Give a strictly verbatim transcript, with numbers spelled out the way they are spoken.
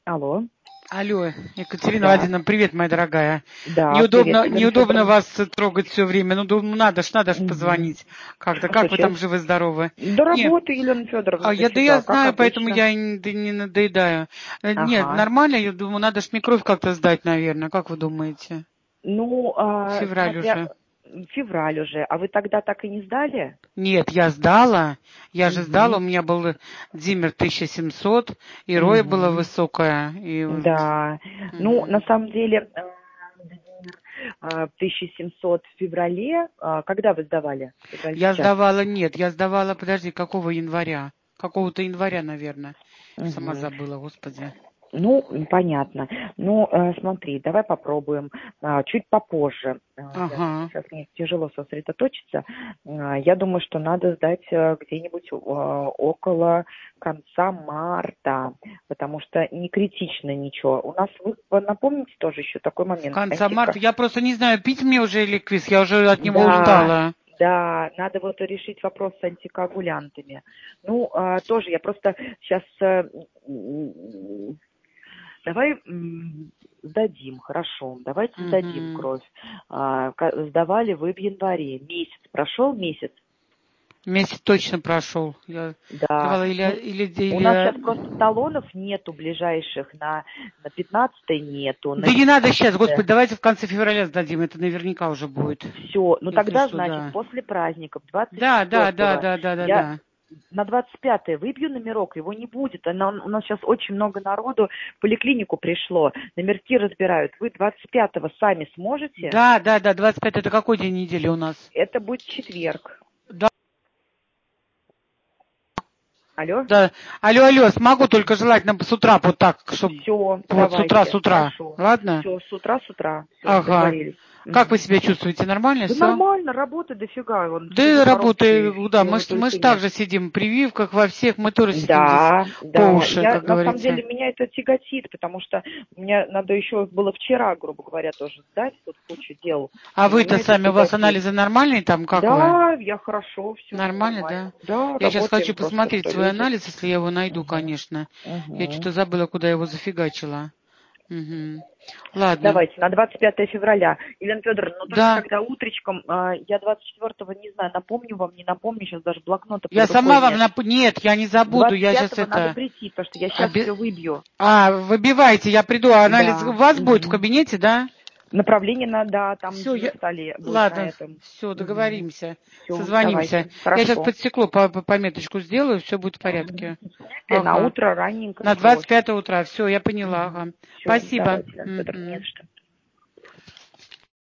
Алло. Алло, Екатерина Да. Владимировна, привет, моя дорогая. Да, Неудобно, привет, Елена неудобно Федоровна. вас трогать все время. Ну, думаю, надо ж, надо ж Мгм. позвонить. Как-то, Что как вы там случилось? живы-здоровы? До Нет, работы, Елена Федоровна, а я, да дофига, я как знаю, поэтому обычно. я и не, да не надоедаю. Э, Нет, Ага. нормально, я думаю, надо ж мне кровь как-то сдать, наверное. Как вы думаете? Ну, а, Февраль смотря... уже. Февраль уже. А вы тогда так и не сдали? Нет, я сдала. Я же сдала, у Угу. меня был Димер тысяча семьсот, и Роя была Угу. высокая. И... Да. Ну, на Мгм. самом деле, э, а, тысяча семьсот в феврале. А, Когда вы сдавали? Февраль Я сейчас. сдавала, нет, я сдавала, подожди, какого января? Какого-то января, наверное. Сама Угу. забыла, господи. Ну, м, понятно. Ну, э, смотри, давай попробуем а, чуть попозже. А, я Ага. сейчас мне тяжело сосредоточиться. А, я думаю, что надо сдать э, где-нибудь э, около конца марта, потому что не критично ничего. У нас, вы вы напомните тоже еще такой В момент. конце Антика. марта. Я просто не знаю, пить мне уже ликвиз, я уже от него Да, устала. да, надо вот решить вопрос с антикоагулянтами. Ну, а, тоже я просто сейчас давай м, сдадим, хорошо, давайте сдадим Угу. кровь. А, ка- сдавали вы в январе. Месяц прошел, месяц? Месяц точно прошел. Я Да. сдавала или, Ну, или, у нас сейчас или... просто талонов нету ближайших, на, на пятнадцатое нету, на Да не надо сейчас, девятнадцатое. господи, давайте в конце февраля сдадим, это наверняка уже будет. Все, ну Если тогда, что, значит, да. после праздников, двадцать Да, да, да, четвёртого, да, да, да, я да. на двадцать пятое выбью номерок, его не будет. Она- у нас сейчас очень много народу в поликлинику пришло, номерки разбирают. Вы двадцать пятого сами сможете? Да, да, да, двадцать пятое это какой день недели у нас? Это будет четверг. Да, Алло? да. Алло, алло, смогу только желательно с утра вот так, чтобы Все, вот с утра, с давайте, утра. хорошо. Ладно? Все, с утра, с утра. Все, Ага. договорились. Как вы Мгм. себя чувствуете? Нормально Да все? нормально, работы дофига. Вон, Да сижу и на работе, работы, да, мы, силы ж- мы же только нет. также сидим в прививках во всех, мы тоже сидим здесь Да, по да. уши, Я, как на самом говорится. деле, меня это тяготит, потому что мне надо еще было вчера, грубо говоря, тоже сдать, тут кучу дел. А И вы-то меня это сами, у вас тяготит. анализы нормальные там, как вы? Да, я хорошо, все Нормально, нормально. да? Да, Я сейчас хочу работаем просто, посмотреть что свой люди. анализ, если я его найду, Угу, конечно. Я угу. что-то забыла, куда я его зафигачила. Угу. Ладно. Давайте, на двадцать пятое февраля. Елена Федоровна, ну только Да. тогда утречком, а, я двадцать четвёртого не знаю, напомню вам, не напомню, сейчас даже блокнота под Я рукой сама вам нет. нап... Нет, я не забуду, двадцать я сейчас пятого надо это... прийти, потому что я сейчас оби- все выбью. А, выбивайте, я приду, а анализ у Да. вас будет в Мгм. кабинете, да? Направление на, да, там Все, на я... столе будет на Ладно, этом. все, Угу. договоримся. Все, Созвонимся. давайте. Я сейчас Хорошо. под стекло по по- пометочку сделаю, все будет в Угу. порядке. На Ага. утро ранненько На двадцать кровь. пятое утра. Все, я поняла. Угу. Ага. Все, Спасибо. давайте, Елена Федоровна, не Мгм. за что.